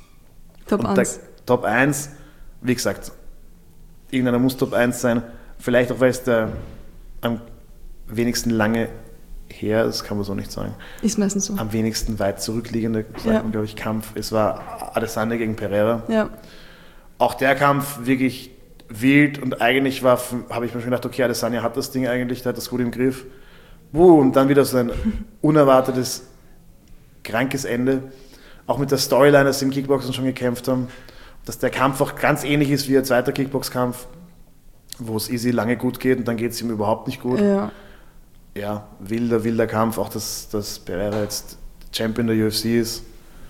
Top 1. Top 1, wie gesagt, irgendeiner muss Top 1 sein. Vielleicht auch, weil es der am wenigsten lange her, das kann man so nicht sagen. Ist meistens so. Am wenigsten weit zurückliegende, sagt man, glaube ich, Kampf. Es war Adesanya gegen Pereira. Ja. Auch der Kampf wirklich wild und eigentlich habe ich mir schon gedacht, okay, Adesanya hat das Ding eigentlich, der hat das gut im Griff. Und dann wieder so ein unerwartetes, krankes Ende. Auch mit der Storyline, dass sie im Kickboxen schon gekämpft haben. Dass der Kampf auch ganz ähnlich ist wie ein zweiter Kickbox-Kampf, wo es easy lange gut geht und dann geht es ihm überhaupt nicht gut. Ja, wilder Kampf. Auch dass Pereira jetzt Champion der UFC ist,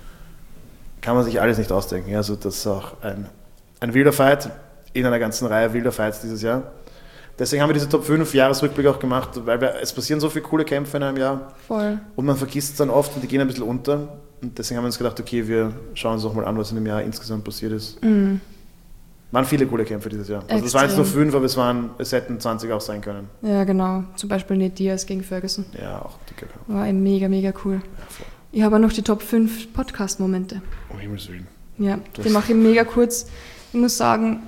kann man sich alles nicht ausdenken. Also das ist auch ein wilder Fight in einer ganzen Reihe wilder Fights dieses Jahr. Deswegen haben wir diese Top 5 Jahresrückblick auch gemacht, weil es passieren so viele coole Kämpfe in einem Jahr. Voll. Und man vergisst es dann oft und die gehen ein bisschen unter. Und deswegen haben wir uns gedacht, okay, wir schauen uns auch mal an, was in dem Jahr insgesamt passiert ist. Waren viele coole Kämpfe dieses Jahr. Also es waren jetzt nur 5, aber es hätten 20 auch sein können. Ja, genau. Zum Beispiel Nate Diaz gegen Ferguson. Ja, auch dicker Kampf. War mega, mega cool. Ja, ich habe auch noch die Top 5 Podcast-Momente. Um Himmels Willen. Ja, die mache ich mega kurz. Ich muss sagen,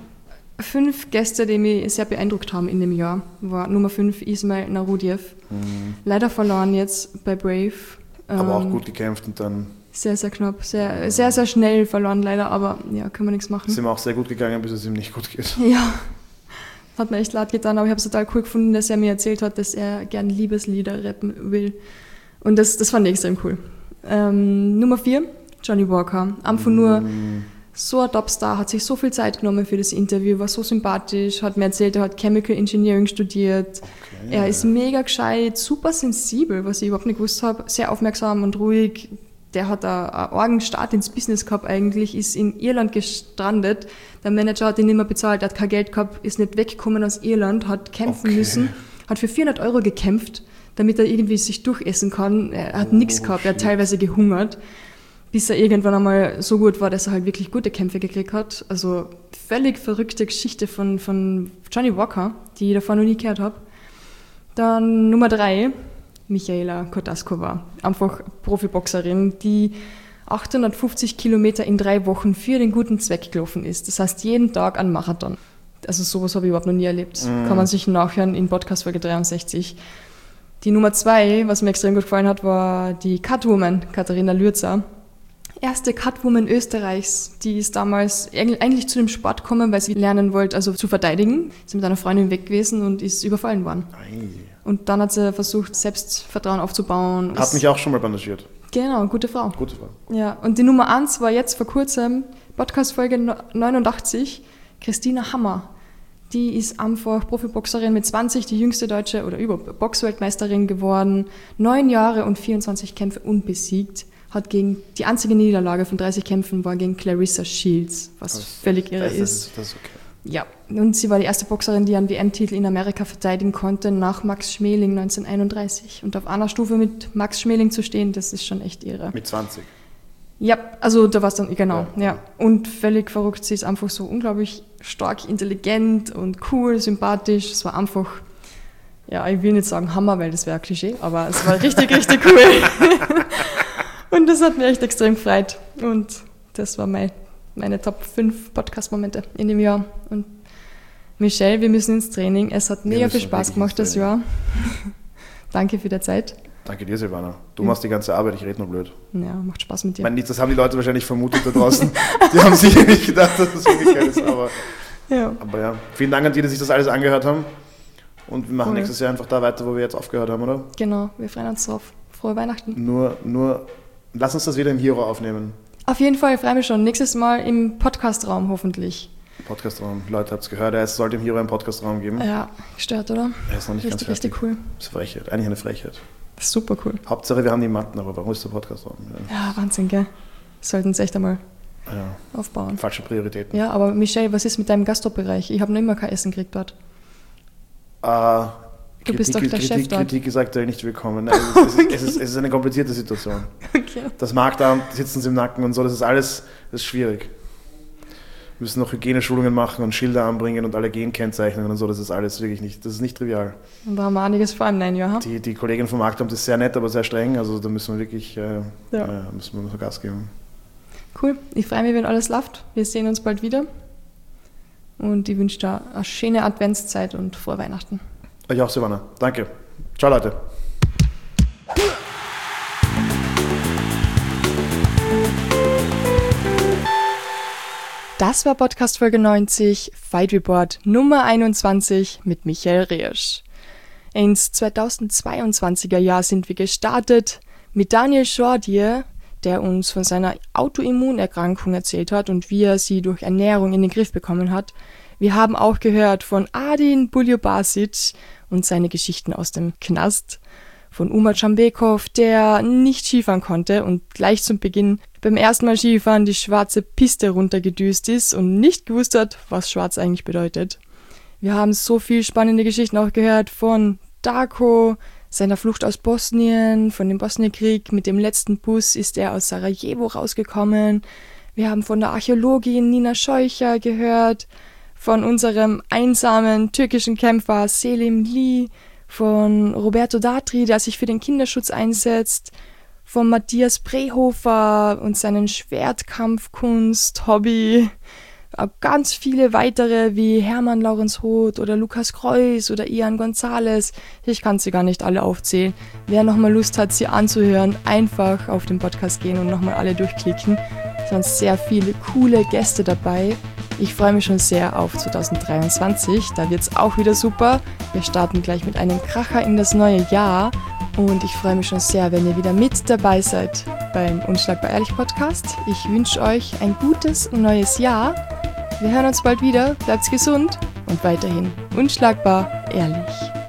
5 Gäste, die mich sehr beeindruckt haben in dem Jahr, war Nummer 5 Ismail Narudiev. Leider verloren jetzt bei Brave. Aber auch gut gekämpft und dann... Sehr, sehr knapp. Sehr, sehr, sehr schnell verloren leider, aber ja, können wir nichts machen. Ist ihm auch sehr gut gegangen, bis es ihm nicht gut geht. Ja, hat mir echt leid getan, aber ich habe es total cool gefunden, dass er mir erzählt hat, dass er gern Liebeslieder rappen will. Und das fand ich extrem cool. Nummer 4, Johnny Walker. Einfach nur so ein Topstar, hat sich so viel Zeit genommen für das Interview, war so sympathisch, hat mir erzählt, er hat Chemical Engineering studiert. Okay, er ist mega gescheit, super sensibel, was ich überhaupt nicht gewusst habe, sehr aufmerksam und ruhig. Der hat einen argen Start ins Business gehabt eigentlich, ist in Irland gestrandet. Der Manager hat ihn nicht mehr bezahlt, er hat kein Geld gehabt, ist nicht weggekommen aus Irland, hat kämpfen müssen, hat für 400 € gekämpft, damit er irgendwie sich durchessen kann. Er hat nichts gehabt, er hat teilweise gehungert, bis er irgendwann einmal so gut war, dass er halt wirklich gute Kämpfe gekriegt hat. Also völlig verrückte Geschichte von Johnny Walker, die ich davon noch nie gehört habe. Dann Nummer 3, Michaela Kotaskova, einfach Profiboxerin, die 850 Kilometer in 3 Wochen für den guten Zweck gelaufen ist. Das heißt, jeden Tag ein Marathon. Also sowas habe ich überhaupt noch nie erlebt. Kann man sich nachhören in Podcast Folge 63. Die Nummer 2, was mir extrem gut gefallen hat, war die Catwoman, Katharina Lürzer. Erste Catwoman Österreichs, die ist damals eigentlich zu dem Sport gekommen, weil sie lernen wollte, also zu verteidigen. Sie ist mit einer Freundin weg gewesen und ist überfallen worden. Und dann hat sie versucht, Selbstvertrauen aufzubauen. Hat mich auch schon mal bandagiert. Genau, gute Frau. Gute Frau. Ja, und die Nummer 1 war jetzt vor kurzem, Podcast-Folge 89, Christina Hammer. Die ist einfach Profiboxerin mit 20, die jüngste deutsche oder Boxweltmeisterin geworden. 9 Jahre und 24 Kämpfe unbesiegt. Die einzige Niederlage von 30 Kämpfen war gegen Clarissa Shields, was völlig irre ist. Das ist okay. Ja, und sie war die erste Boxerin, die einen WM-Titel in Amerika verteidigen konnte, nach Max Schmeling 1931. Und auf einer Stufe mit Max Schmeling zu stehen, das ist schon echt irre. Mit 20? Ja, also da war es dann, genau, ja. Und völlig verrückt, sie ist einfach so unglaublich stark, intelligent und cool, sympathisch. Es war einfach, ja, ich will nicht sagen Hammer, weil das wäre ein Klischee, aber es war richtig, richtig cool. Und das hat mich echt extrem gefreut. Und das war meine Top 5 Podcast-Momente in dem Jahr. Und Michelle, wir müssen ins Training. Es hat mega viel Spaß gemacht das Jahr. Danke für die Zeit. Danke dir, Silvana. Du machst die ganze Arbeit, ich rede nur blöd. Ja, macht Spaß mit dir. Ich meine, das haben die Leute wahrscheinlich vermutet da draußen. Die haben sicher nicht gedacht, dass das wirklich geil ist. Aber ja, vielen Dank an die sich das alles angehört haben. Und wir machen nächstes Jahr einfach da weiter, wo wir jetzt aufgehört haben, oder? Genau, wir freuen uns drauf. Frohe Weihnachten. Nur, lass uns das wieder im Hero aufnehmen. Auf jeden Fall, ich freue mich schon. Nächstes Mal im Podcast-Raum hoffentlich. Podcast-Raum, Leute, habt es gehört, es sollte im Hero einen Podcast-Raum geben. Ja, gestört, oder? Er ist noch nicht ganz fertig. Richtig cool. Das ist Frechheit, eigentlich eine Frechheit. Das ist super cool. Hauptsache, wir haben die Matten, aber warum ist der Podcast-Raum? Ja, Wahnsinn, gell? Sollten es echt einmal aufbauen. Falsche Prioritäten. Ja, aber Michelle, was ist mit deinem Gastro-Bereich? Ich habe noch immer kein Essen gekriegt dort. Du bist doch der Chef dort. Kritik ist aktuell nicht willkommen. Es ist eine komplizierte Situation. Okay. Das Marktamt, sitzen sie im Nacken und so, das ist schwierig. Wir müssen noch Hygieneschulungen machen und Schilder anbringen und Allergen kennzeichnen und so, das ist alles wirklich nicht, das ist nicht trivial. Und da haben wir einiges vor im neuen Jahr. Die Kollegin vom Marktamt ist sehr nett, aber sehr streng, also da müssen wir wirklich müssen wir Gas geben. Cool, ich freue mich, wenn alles läuft. Wir sehen uns bald wieder und ich wünsche dir eine schöne Adventszeit und frohe Weihnachten. Euch auch, Silvana. Danke. Ciao, Leute. Das war Podcast Folge 90, Fight Report Nummer 21 mit Michael Riersch. Ins 2022er Jahr sind wir gestartet mit Daniel Schordier, der uns von seiner Autoimmunerkrankung erzählt hat und wie er sie durch Ernährung in den Griff bekommen hat. Wir haben auch gehört von Adin Buljobasic und seine Geschichten aus dem Knast, von Umar Cambekov, der nicht Skifahren konnte und gleich zum Beginn beim ersten Mal Skifahren die schwarze Piste runtergedüst ist und nicht gewusst hat, was schwarz eigentlich bedeutet. Wir haben so viel spannende Geschichten auch gehört von Darko, seiner Flucht aus Bosnien, von dem Bosnienkrieg. Mit dem letzten Bus ist er aus Sarajevo rausgekommen. Wir haben von der Archäologin Nina Scheucher gehört, von unserem einsamen türkischen Kämpfer Selim Lee, von Roberto Datri, der sich für den Kinderschutz einsetzt, von Matthias Brehofer und seinen Schwertkampfkunst-Hobby, ganz viele weitere wie Hermann Laurenz Roth oder Lukas Kreuz oder Ian Gonzalez. Ich kann sie gar nicht alle aufzählen. Wer nochmal Lust hat, sie anzuhören, einfach auf den Podcast gehen und nochmal alle durchklicken. Es waren sehr viele coole Gäste dabei. Ich freue mich schon sehr auf 2023, da wird es auch wieder super. Wir starten gleich mit einem Kracher in das neue Jahr und ich freue mich schon sehr, wenn ihr wieder mit dabei seid beim Unschlagbar Ehrlich Podcast. Ich wünsche euch ein gutes neues Jahr. Wir hören uns bald wieder, bleibt gesund und weiterhin unschlagbar ehrlich.